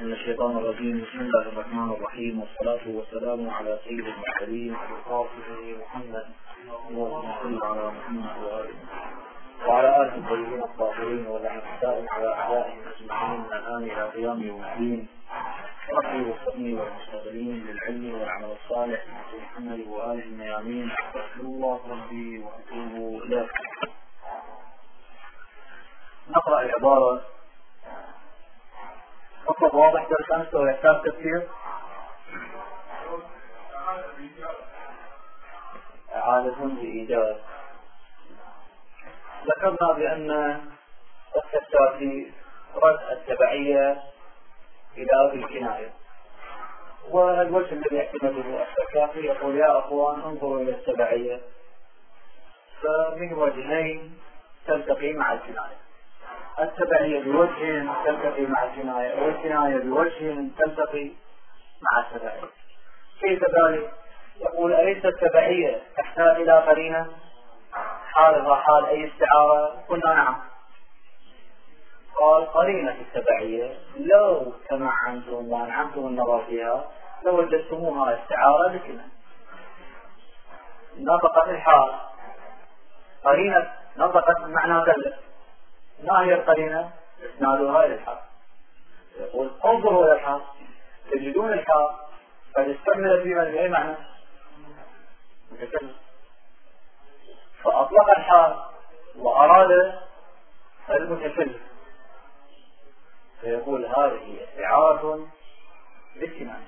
من الشيطان الرجيم. بسم الله الرحمن الرحيم، والصلاة والسلام على سيد المرسلين وقاصده محمد اللهم صل على محمد وعلى آله الطيبين الطاهرين والأعداء على أعدائهم أجمعين من الآن إلى قيام يوم الدين. ربي وفقني والمستقبلين للعلم والعمل الصالح من محمد وآله الميامين. أستغفر الله ربي وأتوب إليه. نقرأ العبارة. مطلب واضح درس أمس ويحتاج تفسير؟ إعادة بإيجاز. ذكرنا بأن التفسير رد التبعية إلى الكناية، والوجه الذي يعتمده الشافعي يقول يا أخوان انظروا إلى التبعية، فمن وجهين تلتقي مع الكناية. التبعية بوجه تلتقي مع الكناية، والكناية بوجه تلتقي مع التبعية. كيف ذلك؟ يقول أليس التبعية تحتاج إلى قرينة حالها حال أي استعارة؟ قلنا نعم. قال قرينة التبعية لو تمعنتم وأنعمتم النظر فيها لوجدتموها استعارة بكناية. نطقت الحال، قرينة نطقت بمعنى كذا. ما هي القرينة؟ اسنادها إلى الحال. يقول انظروا إلى الحال تجدون الحال قد استعمل فيها بأي معنى؟ متكلم. فأطلق الحال وأراد المتكلم، فيقول هذه استعارة بالكناية.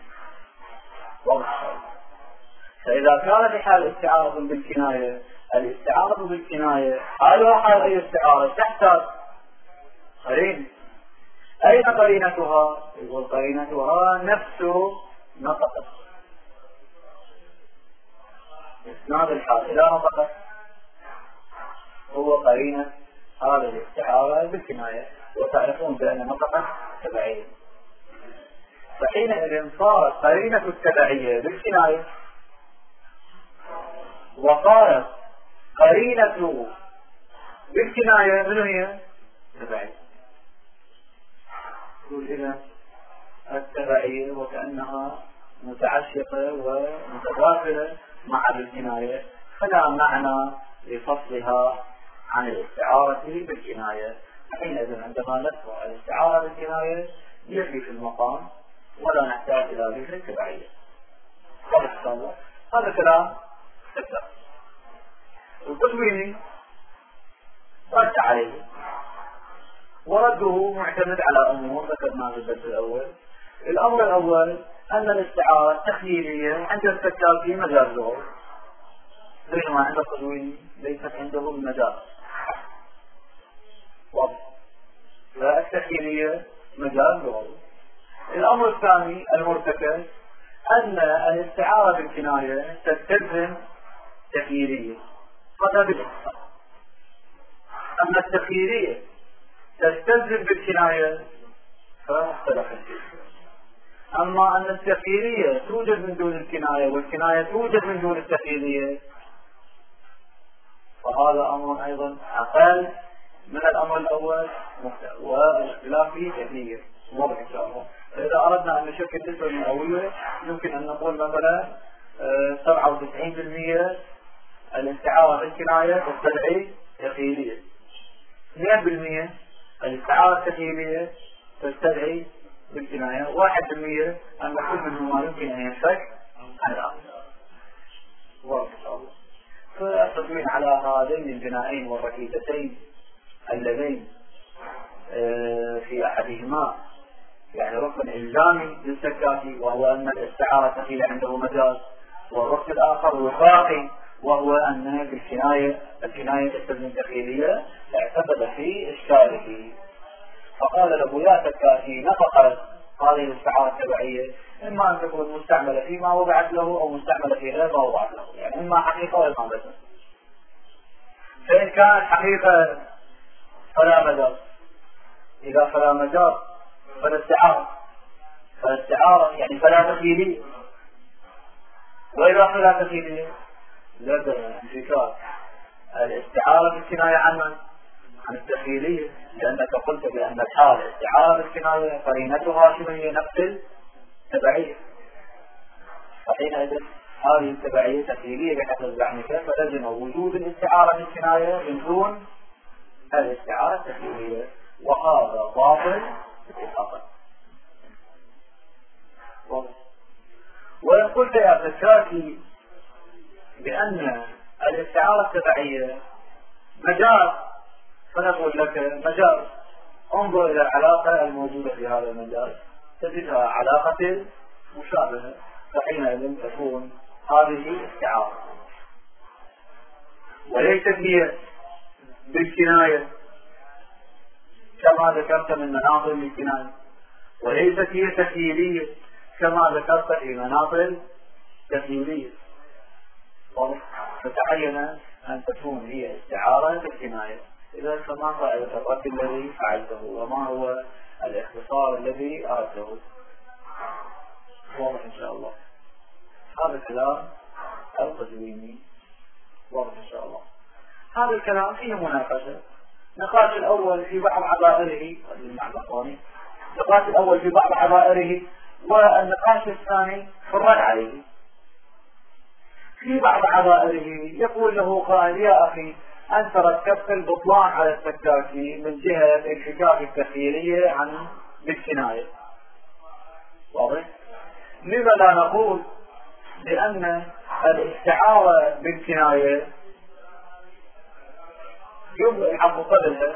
فإذا كانت الحال استعارة بالكناية، الاستعارة بالكناية حالها حال أي استعارة تحتاج قرينة. أين قرينتها؟ يقول قرينتها نفس نطقت إسناد الحال إلى نطقت هو قرينة هذه الاستعارة بالكناية، وتعرفون بأن نطقت تبعية. فحينئذ صارت قرينة التبعية بالكناية، وصارت قرينة بالكناية من هي؟ تبعية. يقول إذا التبعية وكأنها متعشقة ومتداخلة مع الكناية، فلا معنى لفصلها عن الاستعارة بالكناية. حينئذ عندما نذكر الاستعارة بالكناية يكفي في المقام ولا نحتاج إلى ذكر التبعية. هذا كلام ستة. القزويني رد عليه، ورده معتمد على أمور ذكرناها في الدرس الأول. الأمر الأول أن الاستعارة التخييرية عند الفتاوي مجال لغوي، بينما عند القزويني ليست عنده المجال. فالتخييرية مجال لغوي. الأمر الثاني المرتكز أن الاستعارة بالكناية تستلزم تخييرية قد بالإحصاء، أما التخييرية تستلزم بالكناية فاختلف الجزء. أما أن التخييرية توجد من دون الكناية والكناية توجد من دون التخييرية، فهذا أمر أيضا أقل من الأمر الأول، والاختلاف فيه كثير واضح إن شاء الله. فإذا أردنا أن نشكل النسبة المئوية يمكن أن نقول مثلا 97% الاستعارة بالكناية تستدعي تخييرية، 2% الاستعارة التخييرية تستدعي بالكناية، 1% أن كل منهما يمكن أن ينفك عن الآخر. واضح إن شاء الله. فالتدوين على هذين البنائين والركيزتين اللذين في أحدهما يعني ركن إلزامي للسكاتي وهو أن الاستعارة التخييرية عنده مجاز، والركن الآخر وفاقي وهو أن الكناية تستلزم تخييرية، اعتقد في إشكاله. فقال له يا سكاتي نطقت هذه الاستعارة التبعية إما أن تكون مستعملة فيما وضعت له أو مستعملة في غير ما وضعت له، يعني إما حقيقة وإما مجاز. فإن كانت حقيقة فلا مجاز، إذا فلا مجاز فالاستعارة يعني فلا تخييرية، وإذا فلا تخييرية لابد من انفكاك الاستعارة بالكناية عن من؟ عن التخيلية، لأنك قلت بأن الحال استعارة بالكناية قرينتها شنو هي؟ نفس التبعية. فحينئذ هذه التبعية تخيلية بحسب زعمك، فلزم وجود الاستعارة بالكناية من دون الاستعارة التخيلية، وهذا باطل اتفاقا. وإن قلت يا فتاكي بأن الاستعارة التبعية مجاز، فنقول لك مجاز، انظر إلى العلاقة الموجودة في هذا المجال تجدها علاقة مشابهة، فحينئذ تكون هذه استعارة، وليست هي بالكناية كما ذكرت من مناطق الكناية، وليست هي تخيلية كما ذكرت في مناطق تخيلية. فتعين أن تكون هي استعارة بالكناية. إذا فما فائدة الرد الذي فعلته، وما هو الاختصار الذي أردته؟ واضح إن شاء الله. هذا الكلام القزويني واضح إن شاء الله. هذا الكلام فيه مناقشة. النقاش الأول في بعض عبائره، النقاش الأول في بعض عبائره، والنقاش الثاني في الرد عليه. في بعض عبائره يقول له قائل: يا أخي أنت ركبت البطلان على السكاكي من جهة انفكاك التخيلية عن بالكناية. واضح؟ لذا لا نقول بأن الاستعارة بالكناية يحق قبلها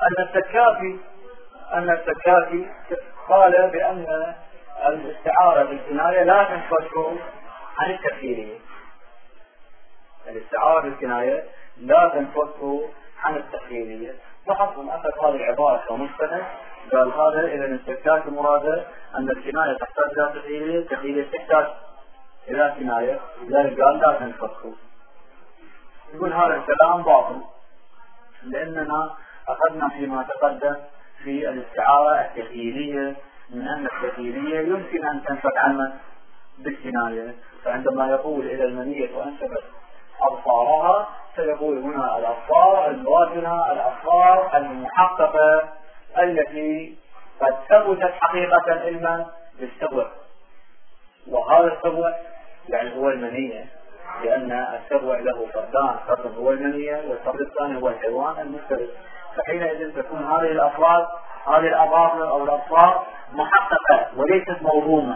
أن السكاكي قال بأن الاستعارة بالكناية لا تنفك عن التخيلية. الاستعارة بالكناية لا تنفك عن التخيلية. فحصل أخذ هذه العبارة كمستند، قال هذا إذا السكاكي مراده أن الكناية تحتاج إلى تخيلية، التخيلية تحتاج إلى كناية، لذلك قال لا تنفك. يقول هذا الكلام باطل، لأننا أخذنا فيما تقدم في الاستعارة التخيلية من أن التخيلية يمكن أن تنفك عنها بالكناية. فعندما يقول إلى المنية وأنسبت أبصارها، سيقول هنا الأبصار المواجهة، الأبصار المحققة التي قد ثبتت حقيقة علما بالسبع، وهذا السبع يعني هو المنية، لأن السبع له فردان، فرد هو المنية والفرد الثاني هو الحيوان المفترس. فحينئذ تكون هذه الأفراد، هذه الأظافر أو الأبصار محققة وليست موضومة.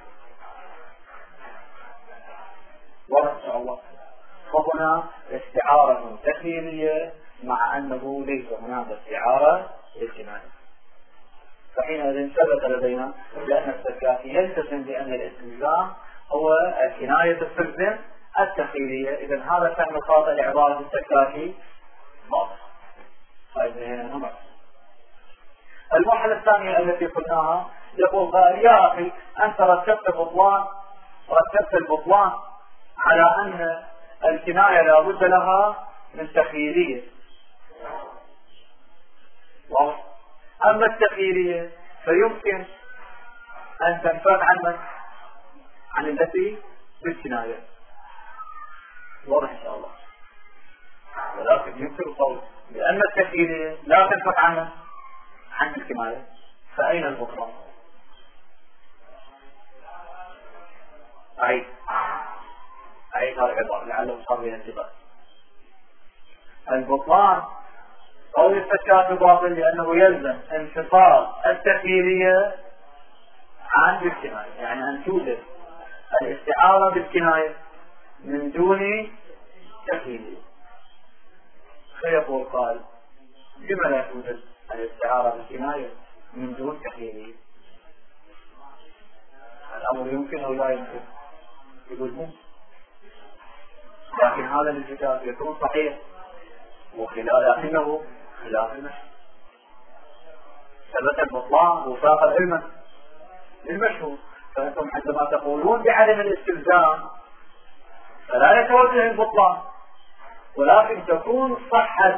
وإن شاء الله فهنا استعارة تخيلية مع أنه ليس هناك استعارة بالكناية. فحينئذ ثبت لدينا لأن السكاكي يلتزم بأن الاستلزام هو الكناية تستلزم التخيلية. إذن هذا فهم خاطئ لعبارة السكاكي باطل. المرحلة الثانية التي قلناها، يقول قال: يا أخي أنت رتبت البطلان على أن الكناية لا بد لها من تخيلية، أما التخيلية فيمكن أن تنفك عن التي بالكناية. واضح إن شاء الله. ولكن يمكن القول بأن التخيلية لا تنفك عن الكناية، فأين البطلان؟ أعيد هذا العبارة لعله صار بها انتباه. البطلان قول السكاكي باطل لأنه يلزم انفصال التخيلية عن بالكناية، يعني أن توجد الاستعارة بالكناية من دون تخيلية. فيقول قال: لما لا توجد الاستعارة بالكناية من دون تخيلية؟ الأمر يمكن أو لا يمكن؟ يقول ممكن، لكن هذا الكتاب يكون صحيح لكنه خلاف المشهور. ثبت البطلان وفاق علما للمشهور. فأنتم عندما تقولون بعدم الاستلزام فلا يتوجه البطلان، ولكن تكون صحة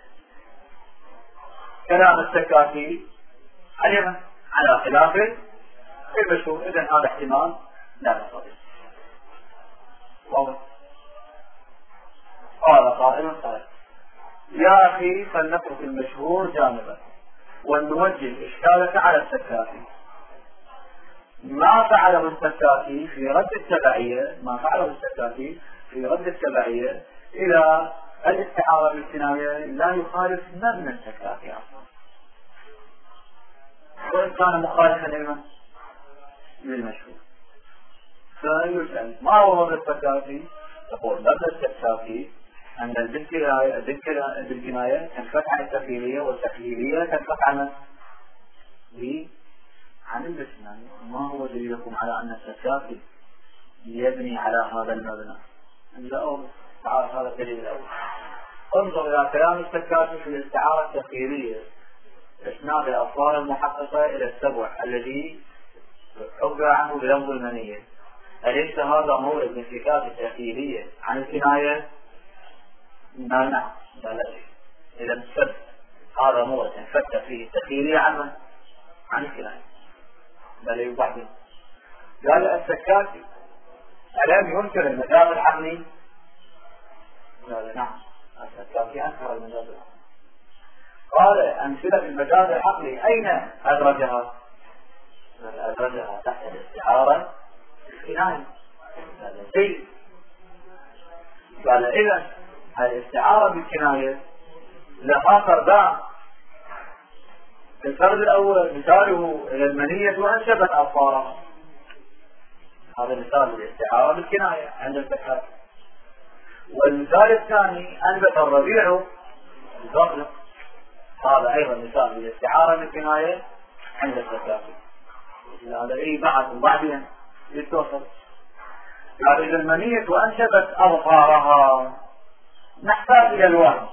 كلام السكاكي علما على خلاف المشهور. إذن هذا احتمال لا نستطيع. قال قائل: يا أخي فلنترك المشهور جانبا ونوجه إشكالك على السكاكي. ما فعله السكاكي في رد التبعية، إلى الاستعارة بالكناية لا يخالف مبنى السكاكي أصلا، وإن كان مخالفا للمشهور. فيسأل ما هو مبنى السكاكي؟ تقول مبنى السكاكي أن بالكناية تنفك عن التخيلية، والتخيلية تنفك عن البسنان. ما هو دليلكم على أن السكاكي يبني على هذا المبنى؟ تعال هذا الدليل الأول. انظر إلى كلام السكاكي في الاستعارة التخيلية: إسناد الأفعال المحققة إلى السبع الذي عبر عنه بلفظ المنية. أليس هذا مورد من انفكاك التخيلية عن الكناية؟ نعم. إذا السبب هذا مورد انفك فيه التخيلية عن الكناية. بل يبعد قال السكاكي: ألم ينكر المجاز العقلي؟ قال نعم، السكاكي أنكر المجاز العقلي. قال أمثلة المجاز العقلي أين أدرجها؟ أدرجها تحت الاستعارة الكناية. قال إذا الاستعارة بالكناية لها فردان. الفرد الأول مثاله إلى المنية وأنشبت أظفارها، هذا مثال للاستعارة بالكناية عند السكاكي. والمثال الثاني أنبت الربيع البقلة، هذا أيضا مثال للاستعارة بالكناية عند السكاكي. هذا أي بعدين يتوصل. قال إذا المنية وأنشبت أظفارها نحتاج إلى الوهم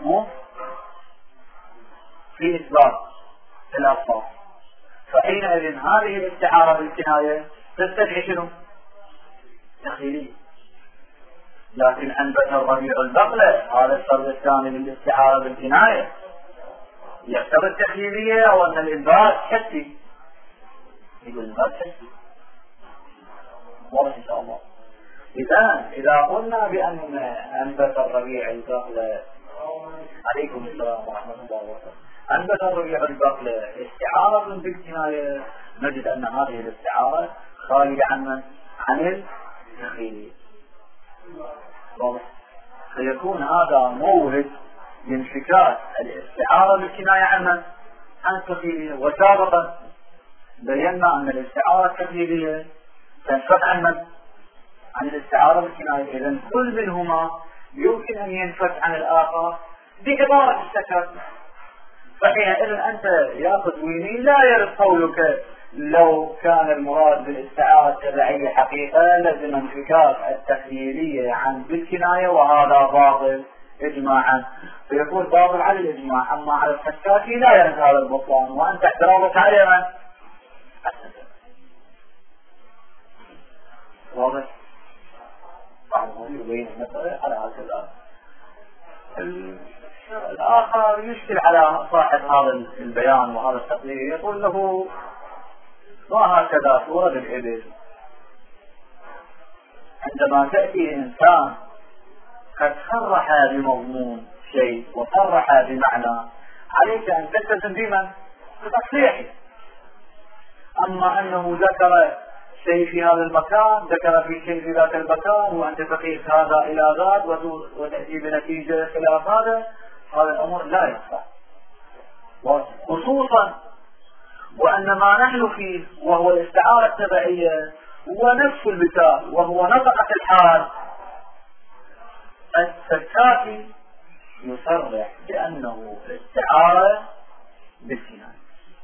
في إثبات الأظفار، فحينئذ هذه الاستعارة بالكناية تستدعي شنو؟ تخيلية. لكن أنبت الربيع البقلة، هذا الفرد الثاني من الاستعارة بالكناية، يعتبر التخيلية أو أن الإنبات حسي؟ يقول الإنبات حسي. واضح إن شاء الله. إذا قلنا بأن أنبت الربيع البقلة، عليكم السلام ورحمة الله وبركاته، أنبت الربيع البقلة استعارة بالكناية، نجد أن هذه الاستعارة خارجة عن التخيلية. واضح. فيكون هذا مورد لانفكاك الاستعارة بالكناية عن التخيلية. وسابقا بينا أن الاستعارة التخيلية تنفك عن الاستعارة بالكناية. إذن كل منهما يمكن أن ينفك عن الآخر بعبارة السكاكي. فحينئذ أنت يا تدويني لا يرد قولك لو كان المراد بالاستعارة التبعية حقيقة لازم انفكاك التخيلية عن بالكناية، وهذا باطل إجماعا، فيكون باطل على الإجماع. أما على السكاكي لا يرد هذا البطلان، وأنت اعتراضك عليه من؟ واضح؟ يبين المسألة على هكذا. الآخر يشكل على صاحب هذا البيان وهذا التقرير، يقول له ما هكذا صورة الإبل. عندما تأتي إنسان قد صرح بمضمون شيء وصرح بمعنى، عليك أن تلتزم بمن؟ بتصريحه. أما أنه ذكر شيء في هذا المكان، ذكر في شيء في ذاك المكان، وأنت تقيس هذا إلى ذاك وتأتي بنتيجة خلاف هذا الأمر لا يصح. خصوصا وأن ما نحن فيه وهو الاستعارة التبعية هو نفس المثال، وهو نطقة الحال. السكاكي يصرح بأنه استعارة بالكناية،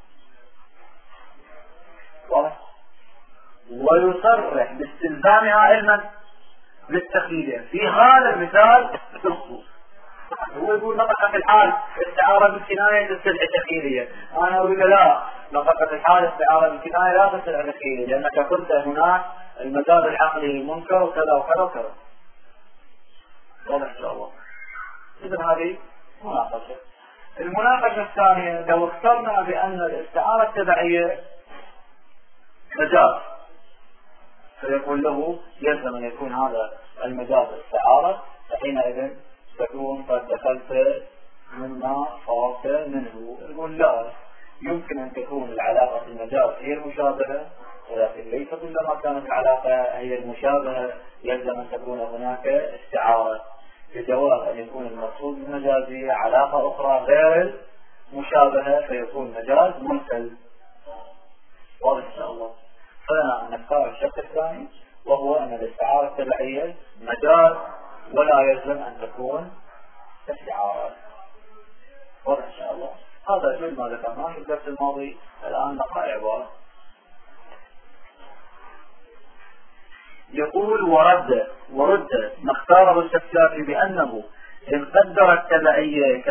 ويصرح باستلزامها علما للتخيلية في هذا المثال بالخصوص. هو يقول نطقة الحال استعارة بالكناية تستدعي تخيلية، أنا أقول لا، نطقة الحال استعارة بالكناية لا تستدعي تخيلية، لأنك قلت هناك المجاز العقلي منكر وكذا وكذا وكذا. واضح إن شاء الله. إذن هذه مناقشة. المناقشة الثانية لو اخترنا بأن الاستعارة التبعية مجاز، فيقول له يلزم أن يكون هذا المجاز استعارة، فحينئذ تكون قد دخلت مما صرفت منه. يقول لا، يمكن أن تكون العلاقة في المجاز هي المشابهة، ولكن ليس كلما كانت العلاقة هي المشابهة يلزم أن تكون هناك استعارة، بجواز أن يكون المقصود بالمجازية علاقة أخرى غير المشابهة فيكون مجاز مرسل. واضح إن شاء الله. فنختار الشق الثاني، وهو أن الاستعارة التبعية مجاز ولا يلزم أن تكون استعارة. واضح إن شاء الله. هذا جل ما ذكرناه في الدرس الماضي. الآن نقرأ عبارة. يقول ورد ما اختاره السكاكي بأنه إن قدر التبعية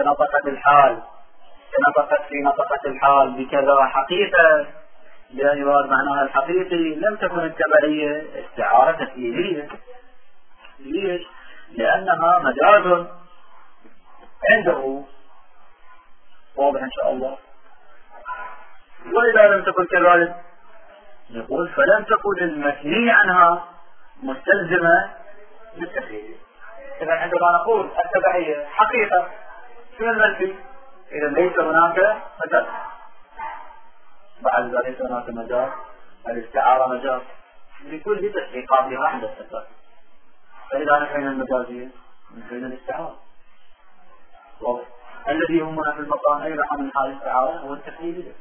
كنطقت في نطقة الحال بكذا حقيقة، بأن يراد معناها الحقيقي، لم تكن التبعية استعارة تكليفية. ليش؟ لأنها مجاز عنده. واضح إن شاء الله. وإذا لم تكن كذلك نقول فلم تكن المثني عنها مستلزمة بالتكليف. إذا عندما نقول التبعية حقيقة شنو المنفي؟ إذا ليس هناك مجاز. بعد ذلك ليس هناك مجاز، الاستعارة مجاز بكل تحقيقاتها عند السكاكي. فإذا نفينا المجازية نفينا الاستعارة. الذي يهمنا في المقام أيضا من حال الاستعارة هو التكليف.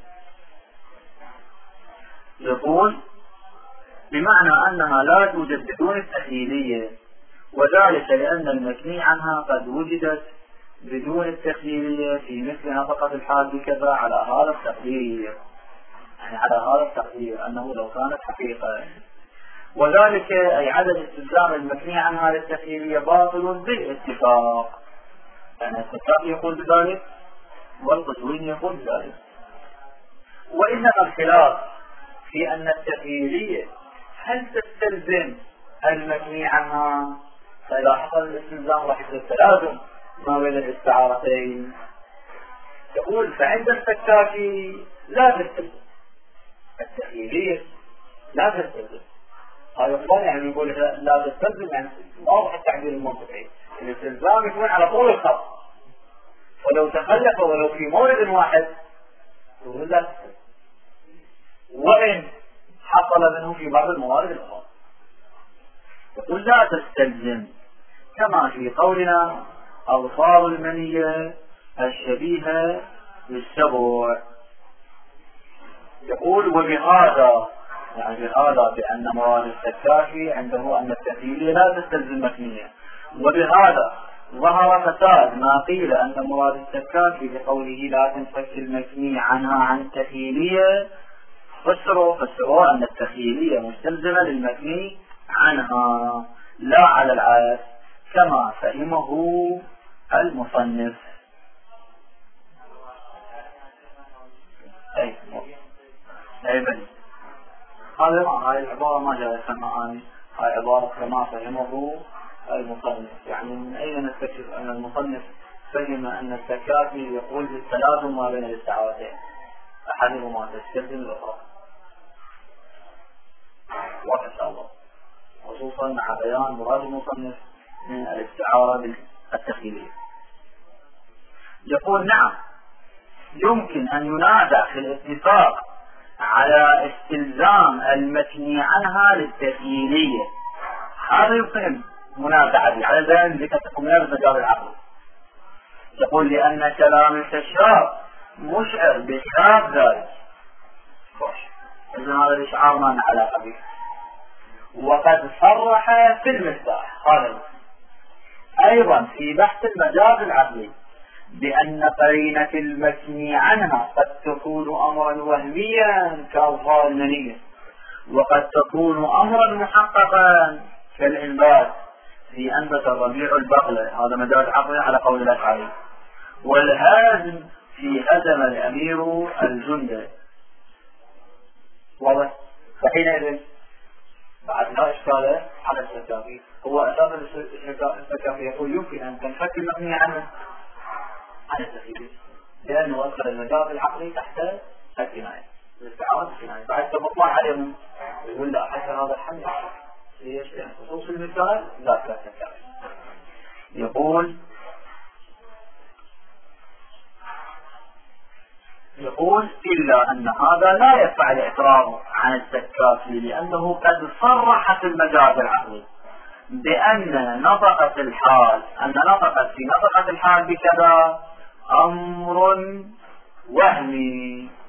يقول بمعنى أنها لا توجد بدون التخييلية، وذلك لأن المثني عنها قد وجدت بدون التخييلية في مثل نطقة الحال بكذا على هذا التقدير، يعني على هذا التقدير أنه لو كانت حقيقة، وذلك أي عدم استلزام المثني عنها للتخييلية باطل بالاتفاق. يعني السكاكي يقول بذلك والقزويني يقول بذلك. وإنما الخلاف في أن التخييلية هل تستلزم المثني عنها، فإذا حصل الاستلزام راح يصير تلازم ما بين الاستعارتين. يقول فعند السكاكي لا تستلزم التخييلية، لا تستلزم. هذا الثاني يعني يقول لا تستلزم، يعني واضح التعبير المنطقي، الاستلزام يكون على طول الخط، ولو تخلف ولو في مورد واحد يقول لا تستلزم، وإن حصل منه في بعض الموارد الأخرى يقول لا تستلزم، كما في قولنا أظفار المنية الشبيهة بالسبع. يقول وبهذا، يعني بهذا بأن مراد السكاكي عنده أن التخييلية لا تستلزم مكنية، وبهذا ظهر فساد ما قيل أن مراد السكاكي بقوله لا تنفك المكني عنها عن التخييلية، فسروا أن التخييلية مستلزمة للمكني عنها لا على العكس كما فهمه المصنف. أي بل هاي العبارة ما جاءت معاني، هاي عبارة كما فهمه المصنف. يعني من أين نستكشف أن المصنف فهم أن السكاكي يقول بالتلازم ما بين الاستعارتين أحدهما تستلزم الأخرى؟ واضح إن شاء الله، خصوصا مع بيان مراد المصنف من الاستعارة بالتخيلية. يقول نعم يمكن أن ينازع في الاتفاق على استلزام المثني عنها للتخيلية، هذا يمكن منازعة على ذلك تكون من المجال العقلي. يقول لأن كلام الكشاف مشعر بخلاف ذلك، إذن هذا الإشعار ما علاقة به. وقد صرح في المفتاح قال أيضا في بحث المجاز العقلي بأن قرينة المثني عنها قد تكون أمرا وهميا كأظفار المنية، وقد تكون أمرا محققا كالإنبات في أنبت الربيع البقلة، هذا مجاز عقلي على قول الأشعري، والهازم في هزم الأمير الجند. واضح؟ فحينئذ بعد لا إشكال على السكاكي، هو أساس السكاكي يقول يمكن أن تنفك المبني عنه عن التخيل، لأنه أدخل المجاز العقلي تحت الكناية، الاستعارة الكناية. بعد تبطلع عليهم يقول لا حتى هذا الحمد ليش؟ لأن خصوص المثال لا السكاكي. يقول أن هذا لا يدفع الإعتراض عن السكافي، لأنه قد صرح في المجاز العقلي بأن نطقت الحال، أن نطقت في نطقت الحال بكذا أمر وهمي.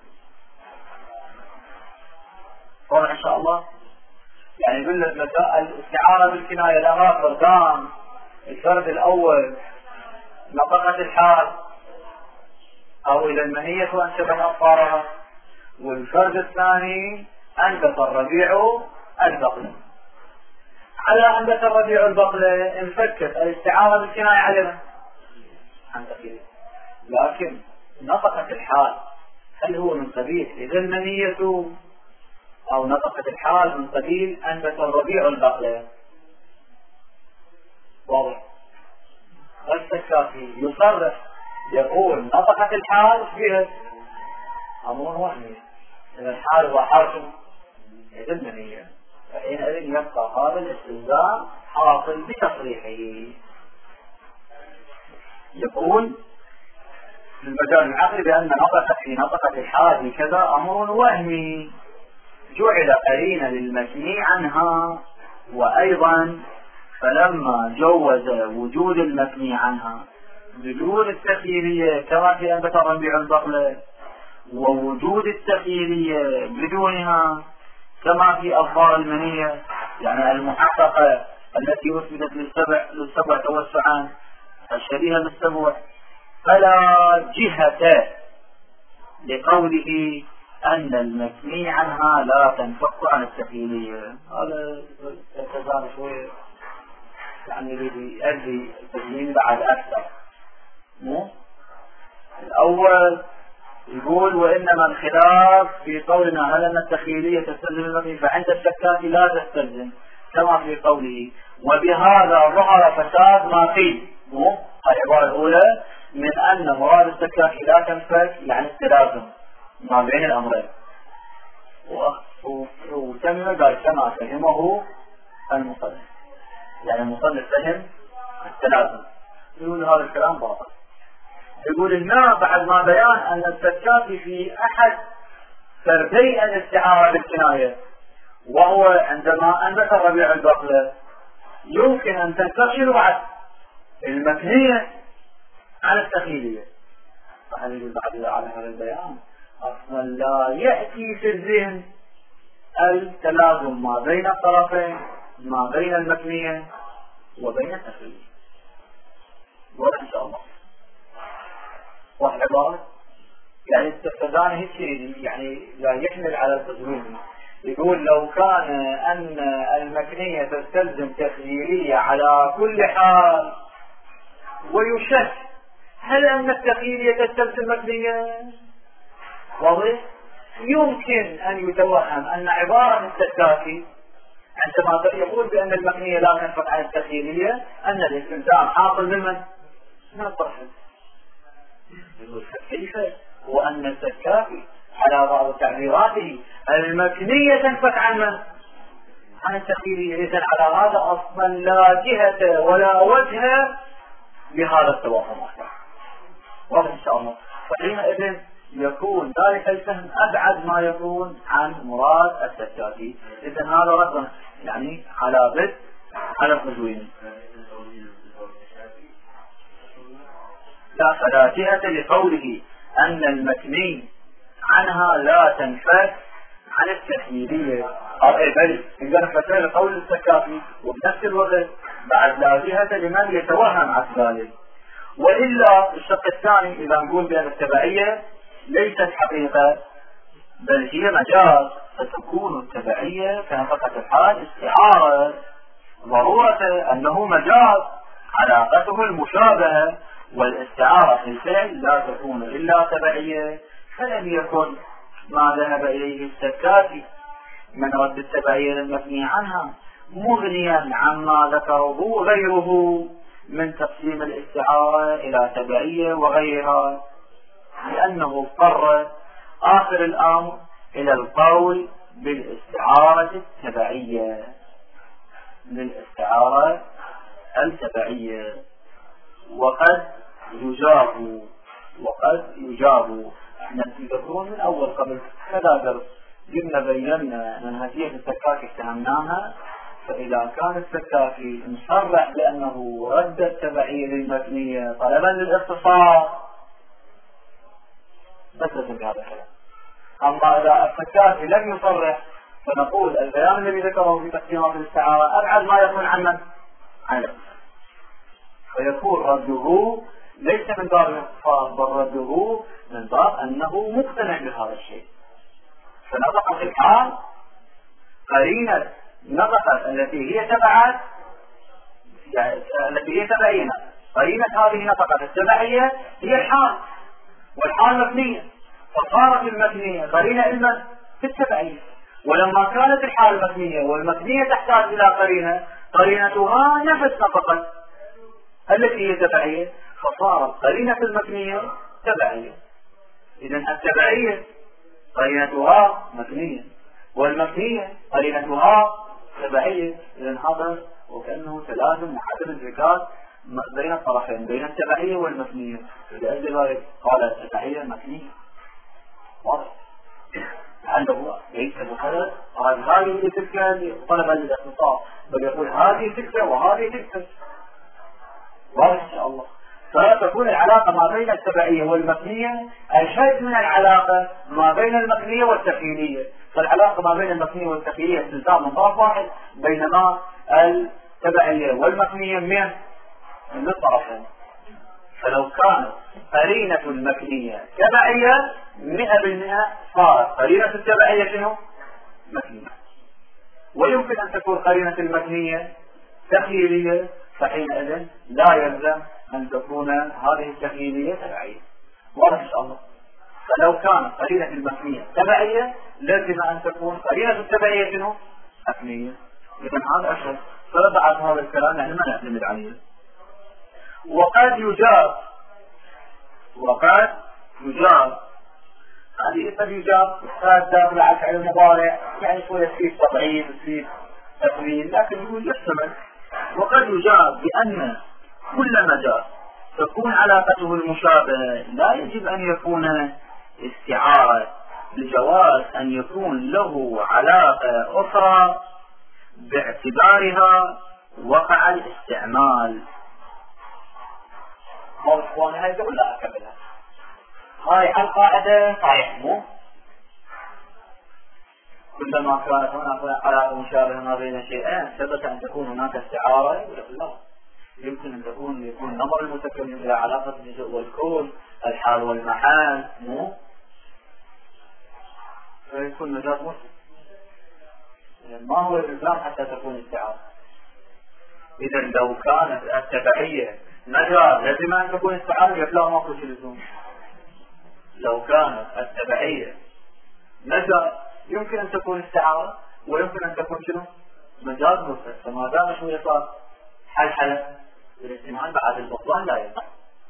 واضح إن شاء الله؟ يعني يقول لك الاستعارة بالكناية الأغاثر كان الفرد الأول نطقت الحال أو إلى المنية وأنشبت أطفارها، والفرد الثاني أنبت الربيع البقلة. على أنبت الربيع البقلة انفكت الاستعارة بالكناية عليها عن تقييد، لكن نطقت الحال هل هو من قبيل إذا المنية أو نطقت الحال من قبيل أنبت الربيع البقلة؟ واضح. السكافي يصرح يقول نطقت الحال فيها أمر وهمي، إن الحال هو حرف إذا المنية، فحينئذ يبقى هذا الاستلزام حاصل بتصريحه. يقول في المجال العقلي بأن نطقت في نطقت الحال كذا أمر وهمي جعل قرينا للمثني عنها، وأيضا فلما جوز وجود المثني عنها بدون التخييرية كما في أنبت الربيع البقلة، ووجود التخييرية بدونها كما في أظفار المنية، يعني المحققة التي أثبتت للسبع توسعا الشبيهة بالسبع، فلا جهة لقوله أن المثني عنها لا تنفك عن التخييرية. هذا التزام شوية يعني يؤدي التبيين بعد أكثر. مو الأول يقول وإنما الخلاف في قولنا هل أن التخييرية تستلزم المثني، فعند السكات لا تستلزم كما في قوله وبهذا ظهر فساد ما قيل. مو العبارة الأولى من أن مراد السكات لا تنفك يعني التلازم ما بين الأمرين، وتم قال كما فهمه المصنف، يعني المصنف فهم التلازم. يقول هذا الكلام باطل. يقول الماء بعد ما بيان أن السكافي في أحد فردي الاستعارة بالكناية، وهو عندما أنبت الربيع البقلة يمكن أن تنتقل بعد المثنية عن التخيلية. فهل يقول بعد على هذا البيان أصلا لا يأتي في الذهن التلازم ما بين الطرفين، ما بين المثنية وبين التخيلية. واضح إن شاء الله. واحد عبارة يعني استفدان هيك يعني لا يحمل على التجربة. يقول لو كان أن المكنية تستلزم تخييرية على كل حال ويشك هل أن التخييرية تستلزم مكنية؟ واضح؟ يمكن أن يتوهم أن عبارة السكاكي عندما يقول بأن المكنية لا تنفك عن التخييرية أن الاستلزام حاصل من الطرفين. يقول كيف وأن السكاكي على بعض تعبيراته المكنية تنفك عن التخييرية، إذن على هذا أصلا لا جهة ولا وجه لهذا التوافق. واضح إن شاء الله. فحينئذ يكون ذلك الفهم أبعد ما يكون عن مراد السكاكي. إذن هذا رد يعني على بد على التجوين. لا فلا جهة لقوله أن المكني عنها لا تنفك عن التخييرية، بل إذا نفتح قول السكافي وبنفس الوقت بعد لا جهة لمن يتوهم عن ذلك. وإلا الشق الثاني إذا نقول بأن التبعية ليست حقيقة بل هي مجاز، فتكون التبعية كنفقة الحال استعارة ضرورة أنه مجاز علاقته المشابهة، والاستعارة في الفعل لا تكون إلا تبعية، فلم يكن ما ذهب إليه السكاتي من رد التبعية المبني عنها مغنيا عما ذكره غيره من تقسيم الاستعارة إلى تبعية وغيرها، لأنه اضطر آخر الأمر إلى القول بالاستعارة التبعية، بالاستعارة التبعية. وقد يجاب احنا تذكرون من اول قبل كذا درس جبنا بينا منهجية السكاكي اتهمناها. فإذا كان السكاكي مصرح بأنه رد التبعية للمبنية طلبا للاختصاص بس هذا الكلام. أما إذا السكاكي لم يصرح فنقول البيان الذي ذكره في تقسيمات الاستعارة أبعد ما يكون عن من؟ عن الاختصاص. فيكون رده ليس من باب الاختصاص بل رده من باب أنه مقتنع بهذا الشيء. فنطقت الحال قرينة نطقت التي هي تبعت يعني التي هي تبعية. قرينة هذه نطقت التبعية هي الحال والحال مبنية فصارت المبنية قرينة إلما في التبعية. ولما كانت الحال مبنية والمبنية تحتاج إلى قرينة قرينتها نفس نطقت التي هي تبعية فصارت قرينة المبنية تبعية. إذن التبعية قرينتها مبنية والمبنية قرينتها تبعية. إذن هذا وكأنه تلازم وعدم انفكاك بين الطرفين بين التبعية والمبنية. لأجل ذلك قال التبعية مبنية واضح عنده ليس بخلل قال هذه تلك طلبا للاختصاص بل يقول هذه تلك وهذه تلك واضح إن شاء الله. فتكون العلاقة ما بين التبعية والمبنية أشد من العلاقة ما بين المبنية والتخيلية. فالعلاقة ما بين المبنية والتخيلية استلزام من طرف واحد بينما التبعية والمبنية من الطرفين. فلو كانت قرينة المبنية تبعية 100% صارت قرينة التبعية شنو؟ مبنية. ويمكن أن تكون قرينة المبنية تخيلية فحينئذ لا يلزم أن تكون هذه التخيلية تبعية. واضح إن شاء الله. فلو كانت قرينة المبنية تبعية لازم أن تكون قرينة التبعية شنو؟ مبنية. إذن هذا أشهر. فبعد هذا الكلام نحن ما نعتمد عليه. وقد يجاب هذه قد يجاب داخل على فعل المضارع يعني شوية فيه تضعيف فيه تقليل لكن يقول يحتمل. وقد يجاب بأن كل مجال تكون علاقته المشابهة لا يجب أن يكون استعارة لجواز أن يكون له علاقة أخرى باعتبارها وقع الاستعمال. وانا هاي تقول لا أكملها هاي القاعدة صحيح مو كلما كانت هناك علاقة مشابهة ما بين شيئين ثبت أن تكون هناك استعارة يقول لا يمكن أن يكون نمر المتكلم إلى علاقة الجزء والكل الحال والمحال مو فيكون مجاز مسلم يعني ما هو الإسلام حتى تكون استعارة. إذا لو كانت التبعية مجاز لازم أن تكون استعارة يبلغ ما كل لزوم. لو كانت التبعية مجاز يمكن أن تكون استعارة ويمكن أن تكون شنو مجاز مسلم. فما دام شو يصار حلحلة بالاستعمال بعد البطلان لا يقع.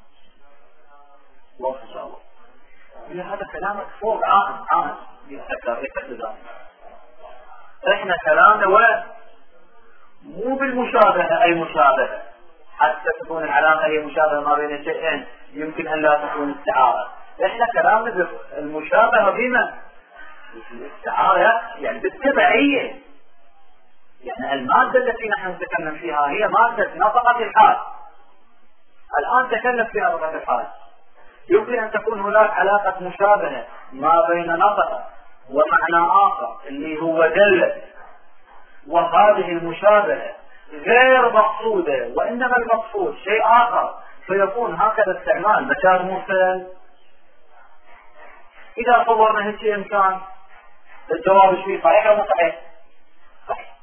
الله إن شاء الله. هذا كلامك فوق عام يتكلم احنا كلامنا ولا مو بالمشابهة أي مشابهة حتى تكون العلاقة هي مشابهة ما بين الشيئين يمكن أن لا تكون استعارة. احنا كلامنا المشابهة بما الاستعارة يعني بالتبعية يعني المادة التي نحن نتكلم فيها هي مادة نطقة الحال. الآن تكلم فيها نطقة الحال يمكن أن تكون هناك علاقة مشابهة ما بين نطقة ومعنى آخر اللي هو دلت وهذه المشابهة غير مقصودة وإنما المقصود شيء آخر فيكون هكذا استعمال مجاز مرسل. إذا صورنا هيك إمكان الجواب شوي صحيح أو صحيح؟ صحيح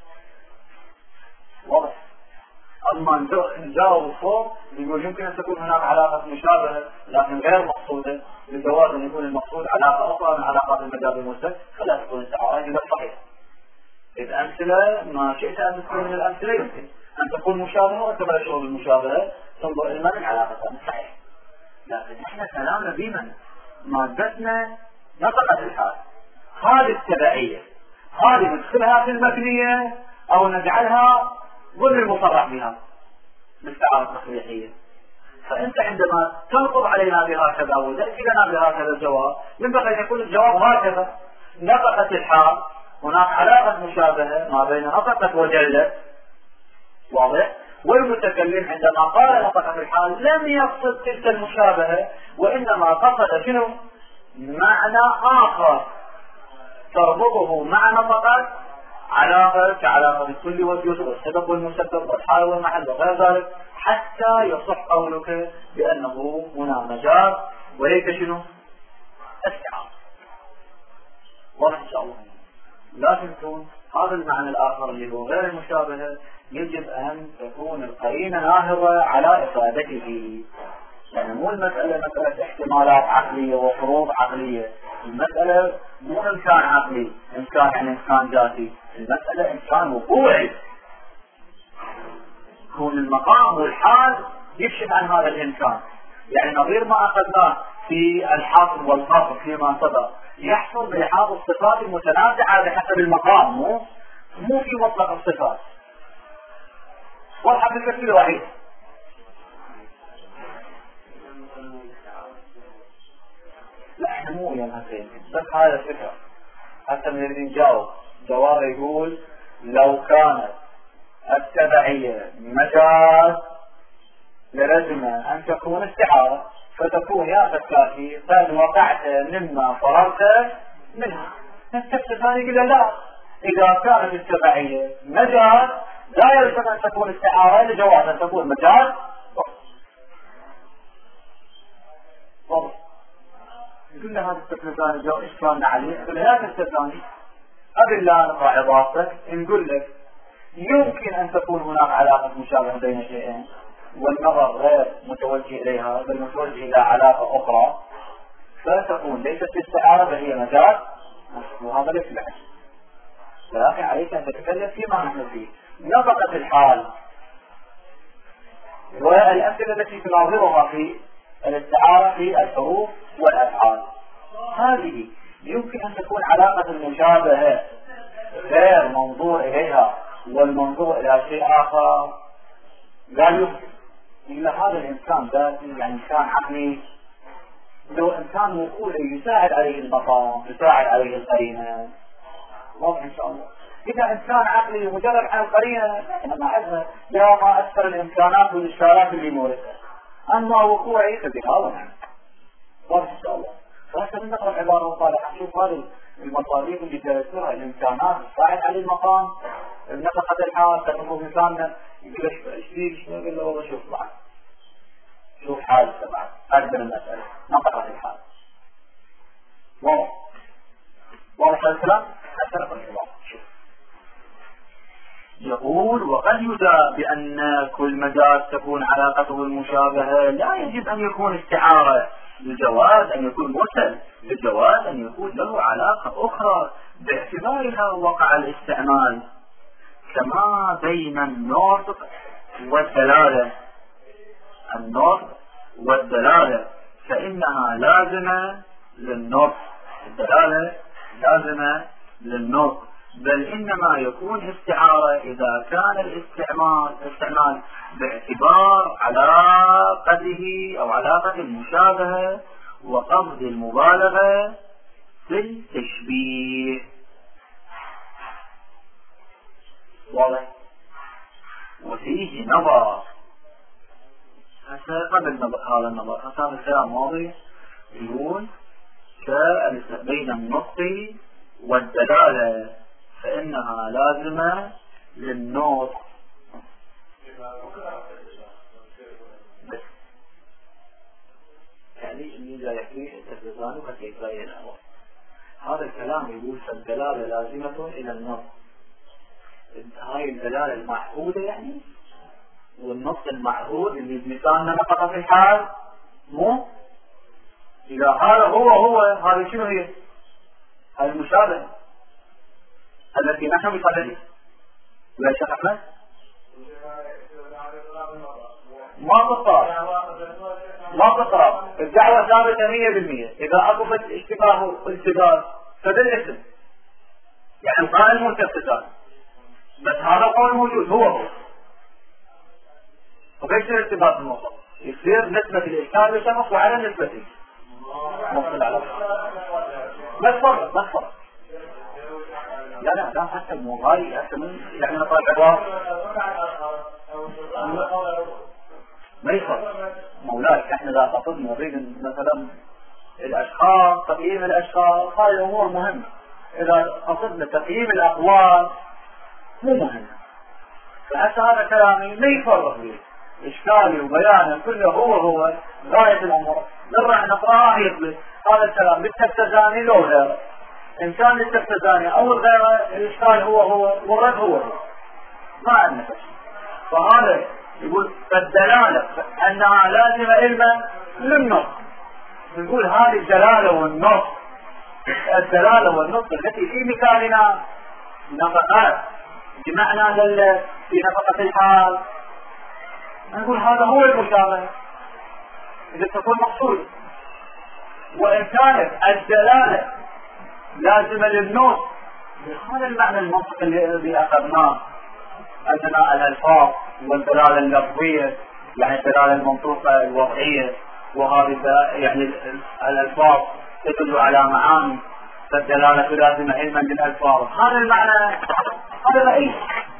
واضح. أما نجاوب فوق يقول يمكن أن تكون هناك علاقة مشابهة لكن غير مقصودة بالجواز أن يكون المقصود علاقة أخرى من علاقات المجاز المرسل فلا تكون استعارة إذا صحيح. إذا أمثلة ما شئت أن تكون من الأمثلة يمكن أن تكون مشابهة وتبع شغل المشابهة تنظر إلى من العلاقة صحيح. لكن إحنا كلامنا بمن مادتنا نطقت الحال هذه التبعية هذه ندخلها في المبنية أو نجعلها ضمن المصرح بها بالاستعارة التصريحية. فأنت عندما تنقض علينا بهكذا وتأتي لنا بهكذا الجواب ينبغي أن يكون الجواب هكذا. نطقت الحال، هناك علاقة مشابهة ما بين نطقت وجلت، واضح؟ والمتكلم عندما قال نطقت الحال لم يقصد تلك المشابهة، وإنما قصد شنو؟ معنى آخر تربطه مع نطقت علاقة كعلاقة الكل والجزء والسبب والمسبب والحال والمحل وغير ذلك، حتى يصح قولك بأنه هنا مجاز وليس شنو؟ استعارة. واضح إن شاء الله. لكن يكون هذا المعنى الآخر اللي هو غير المشابهة يجب أن تكون القرينة ناهضة على إفادته. يعني مو المسألة مسألة احتمالات عقلية وفروض عقلية، المسألة مو إمكان عقلي، إمكان يعني إمكان ذاتي، المسألة إمكان وقوعي. يكون المقام والحال يكشف عن هذا الإمكان. يعني نظير ما أخذناه في الحاصل والقاصر فيما سبق يحصل بلحاظ الصفات المتنازعة بحسب المقام، مو في مطلق الصفات. واضحة بالتفصيل الوحيد. لا احنا مو ينهزين بس هذا الفكرة حتى نريد نجاوب جواب يقول لو كانت التبعية مجاز للزم أن تكون استعارة، فتكون يا فتاكي قد وقعت مما فررت منها. الشخص الثاني يقول لا، إذا كانت التبعية مجاز لا يلزم أن تكون استعارة لجواز أن تكون مجاز. واضح. يقول هذا الشخص الثاني جو إيش كان عليه؟ يقول لا تستثاني قبل لا نقرأ إضافتك نقول لك يمكن أن تكون هناك علاقة مشابهة بين شيئين والنظر غير متوجه إليها بل متوجه إلى علاقة أخرى، فتكون ليست استعارة بل هي مجاز، وهذا ليس العكس. ولكن عليك أن تتكلم فيما نحن فيه. نطقت الحال والأمثلة التي تناظرها في الاستعارة في الحروف والأفعال، هذه يمكن أن تكون علاقة المشابهة غير منظور إليها والمنظور إلى شيء آخر لا يمكن إلا هذا الإنسان ذاتي، يعني إنسان عقلي لو إنسان وقوله يساعد عليه المقام يساعد عليه القرينة. واضح إن شاء الله. إذا إنسان عقلي مجرد عن القرينة إحنا ما عندنا لا ما أكثر الإمكانات والإشكالات اللي موردها، أما وقوعي فبهذا معنى. واضح إن شاء الله. فهذا نقرأ العبارة الصالحة نشوف هذه المصادر اللي تذكرها الإمكانات تساعد على المقام. نطقت الحال تنظر إنساننا يقول إيش فيه شنو؟ يقول له والله شوف معك شوف حالك معك أكبر المسألة نطقت الحال. واضح واضح الكلام. حتى نقرأ العبارة شوف يقول وقد يدعى بأن كل مجاز تكون علاقته المشابهة لا يجب أن يكون استعارة، للجواز أن يكون مرسل، للجواز أن يكون له علاقة أخرى باعتبارها وقع الاستعمال، كما بين النطق والدلالة. النطق والدلالة فإنها لازمة للنطق، الدلالة لازمة للنطق، بل إنما يكون استعارة إذا كان الاستعمال باعتبار علاقته أو علاقة المشابهة وقصد المبالغة في التشبيه. واضح. وفيه نظر قبل هذا النظر هذا الكلام ماضي يقول بين النطق والدلالة فإنها لازمة للنطق. يعني إذا يحكي التفريزان وكيفية الأول هذا الكلام يقول فالدلالة لازمة إلى النطق. هاي الدلالة المعهودة يعني والنطق المعهود اللي مثالنا نطق في الحال مو إذا هذا هو هذا شنو هي؟ هذه المشابهة التي نحن بصدده لا شك أحمد ما تقرأ الدعوة ثابتة 100%. إذا أقفت اشتباه والتباس فبالاسم يعني القائل مرتبطان بس هذا القول موجود هو وكيف الارتباط المطلق يصير نسبة الإشكال يشمخ وعلى نسبته مفصل على ما تفرق لا حتى المغاي حتى من يعني نطلع عبارة ما يفرق مولاي. احنا لا قصدنا نريد مثلا الاشخاص، تقييم الاشخاص، هاي الامور مهمة. اذا قصدنا تقييم الاقوال مو مهم. فحتى هذا كلامي ما يفرق لي اشكالي وبيانه كله هو غاية الامور. نرى نقرأه يطلق هذا الكلام بالتفتزاني لو غيره، ان كان التفتزاني او غيره الاشكال هو والرد هو ما عندنا شيء. فهذا يقول فالدلالة انها لازمة علما للنص. نقول هذه الدلالة والنص، الدلالة والنص التي في مثالنا نفقات بمعنى في نفقة الحال، نقول هذا هو المشابه إذا تكون مقصود. وإن كانت الدلالة لازمة للنص، هذا المعنى المنطق الذي أخذناه أننا الألفاظ والدلالة اللفظية يعني الدلالة المنطوقة الوضعية، وهذه يعني الألفاظ تدل على معاني، فالدلالة لازمة علما للألفاظ. هذا المعنى هذا رئيس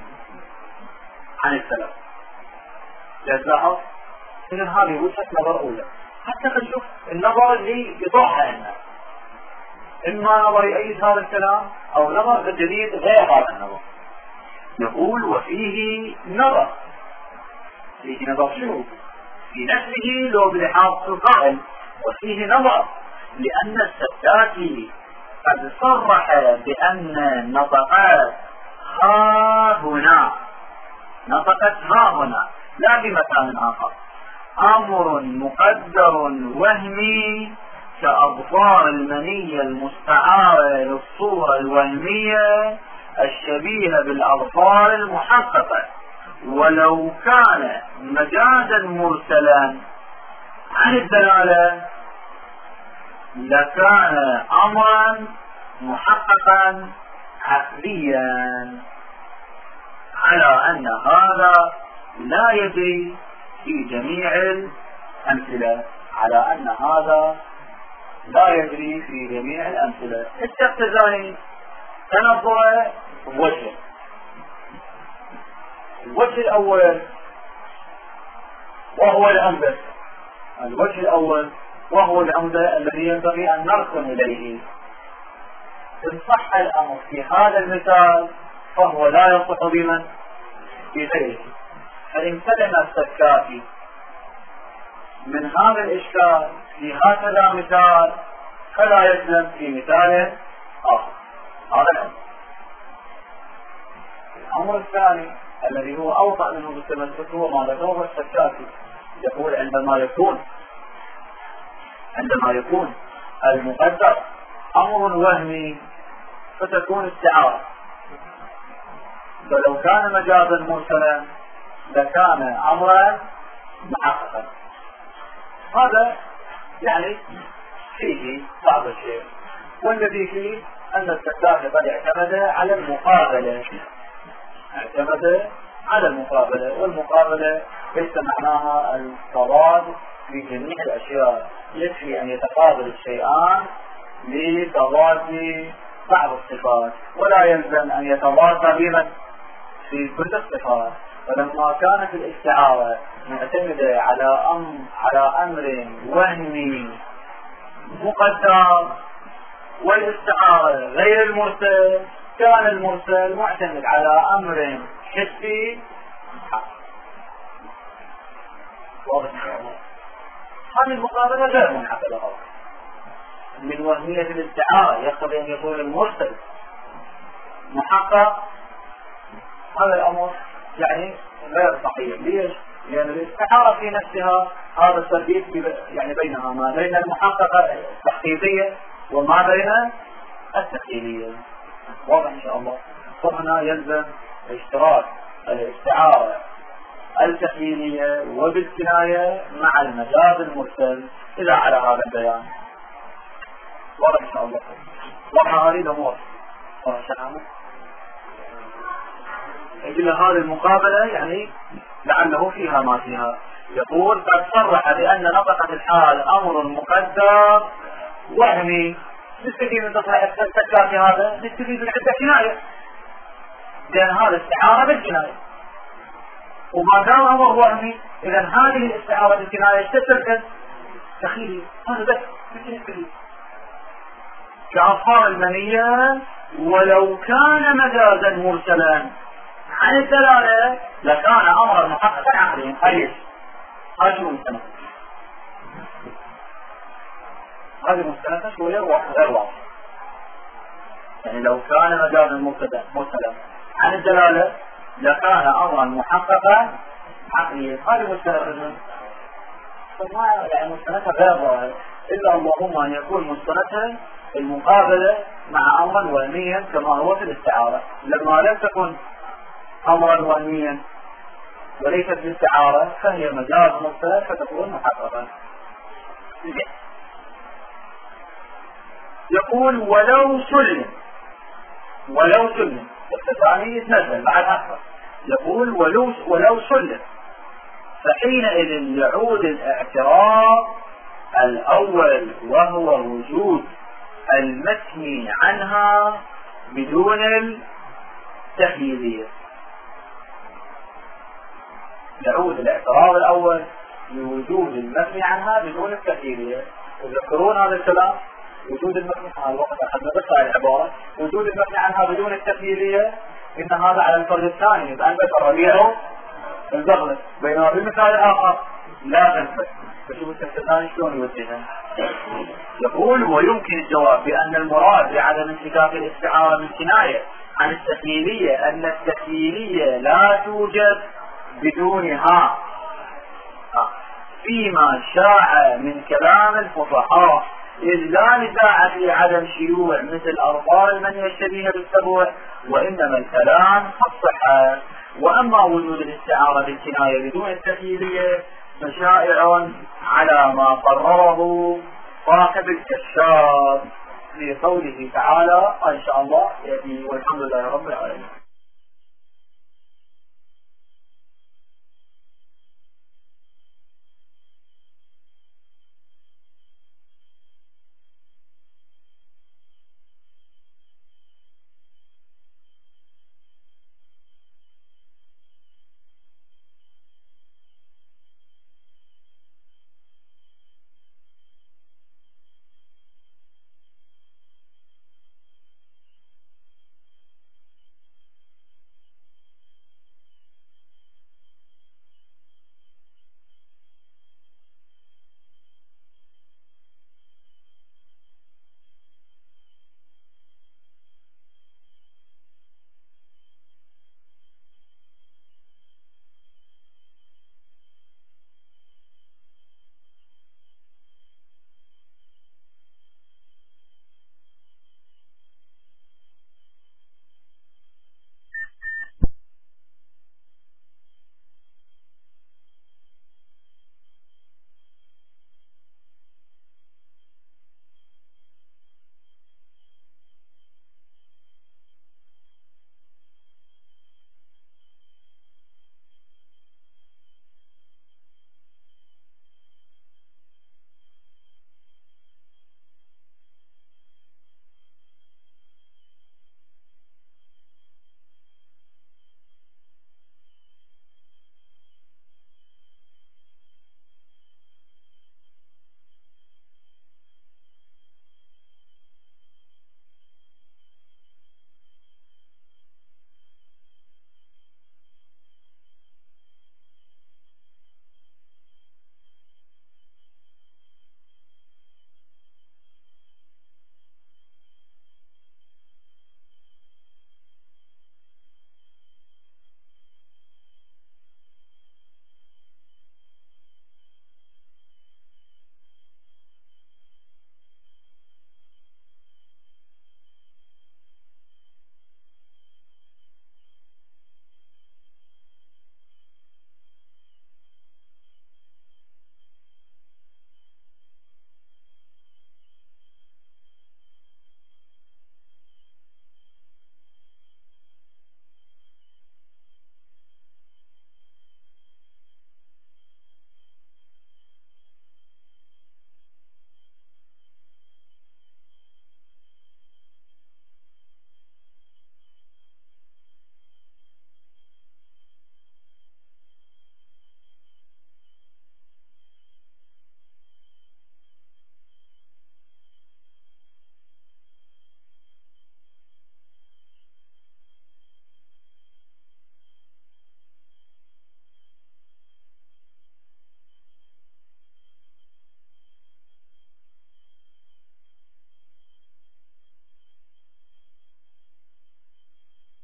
عن السلف. تلاحظ إذن هذه وجهة نظر أولى. حتى نشوف النظر اللي يضعها لنا، إما نظر يأيد هذا الكلام أو نظر جديد غير هذا النظر. نقول وفيه نظر. فيه نظر شنو؟ في نفسه لو بلحاظ القائل وفيه نظر، لأن السبتاتي قد صرح بأن النطقات ها هنا، نطقت ها هنا لا بمكان آخر، أمر مقدر وهمي كأبطار المنية المستعارة للصورة الوهمية الشبيهة بالأبطار المحققة، ولو كان مجازا مرسلا عن الدلالة لكان أمرا محققا عقليا، على أن هذا لا يجري في جميع الأمثلة، على أن هذا لا يجري في جميع الأمثلة. التفتزاني تنظر وجه. الوجه الأول وهو الأنبت، الوجه الأول وهو العمدة الذي ينبغي أن نركن إليه. إن صح الأمر في هذا المثال فهو لا ينطق بمن في غيره، فإن سلم السكاتي من هذا الإشكال في هكذا مثال فلا يسلم في مثال آخر. هذا الأمر. الأمر الثاني الذي هو أوضع منه بالتمسك هو ما ذكره السكاتي، يقول عندما يكون المقدر أمر وهمي فتكون استعارة، فلو كان مجازا مرسلا لكان أمرا محققا. هذا يعني فيه بعض الشيء، والذي فيه أن السكاكي قد اعتمد على المقابلة، والمقابلة ليس معناها التضاد في جميع الأشياء، يكفي أن يتقابل الشيئان لتضاد بعض الصفات، ولا يلزم أن يتضاد بمن في كل الصفات. فلما كانت الاستعارة معتمدة على أمر وهمي مقدر والاستعارة غير المرسل، كان المرسل معتمد على أمر حسي واضح. هذه المقابلة غير منعقدة من وهمية الاستعارة، يقتضي أن يكون المرسل محقق. هذا الأمر يعني غير صحيح. ليش؟ لأن الاستعارة في نفسها هذا التربيط يعني بينها ما بين المحققة التحقيقية وما بين التخيلية. واضح إن شاء الله. وهنا يلزم اشتراك الاستعارة التخيلية وبالكناية مع المجاز المرسل إذا على هذا البيان. واضح إن شاء الله. واضح هذه الأمور. إلى هذه المقابلة يعني لعله فيها ما فيها. يقول قد صرح بأن نطق الحال أمر مقدر وهمي. نستفيد من تصريح السكاكي هذا؟ نستفيد من عدة كناية، لأن هذا استعارة بالكناية، وما دام أمر وهمي إذا هذه الاستعارة بالكناية تستلزم تخيلي. هذا بس كأصحاب المنية ولو كان مجازا مرسلا عن الدلالة لكان أمرا محققا عقليا. هذه مستند، هذه مستند شوية غير واضح. يعني لو كان مجازا مرسلا عن الدلالة لكان أمرا محققا عقليا. هذه مستند، فما يعني مستندها غير ظاهر إلا اللهم أن يكون مستندها المقابلة مع أمرا وهميا كما هو في الاستعارة. لما لم تكن أمرا وهميا وليست الاستعارة فهي مجاز مرسل فتكون محققا. يقول ولو سلم الثاني يتنزل بعد أكثر. يقول ولو سلم فحينئذ يعود الاعتراض الأول وهو وجود المثني عنها بدون التحييلية. يعود الاعتراض الأول لوجود المثني عنها بدون التحييلية. تذكرون هذا الكلام؟ وجود المثني عنها الوقت أخذنا بس هذه العبارة، وجود المثني عنها بدون التحييلية إن هذا على الفرد الثاني يبقى أنت ربيعه البغلة، بينما بالمثال الآخر لا تنفذ. فشوف الثاني شلون يوجهها. يقول ويمكن الجواب بأن المراد بعدم انتكاك الاستعارة من كناية عن التخييلية أن التخييلية لا توجد بدونها فيما شاع من كلام الفصحاء، إذ لا نزاع في عدم شيوع مثل أربار من يشتبه بالسبوع، وإنما الكلام الصحة. وأما وجود الاستعارة بالكناية بدون التخييلية فشائع على ما قرره صاحب الكشاف في قوله تعالى إن شاء الله يأتي. والحمد لله رب العالمين.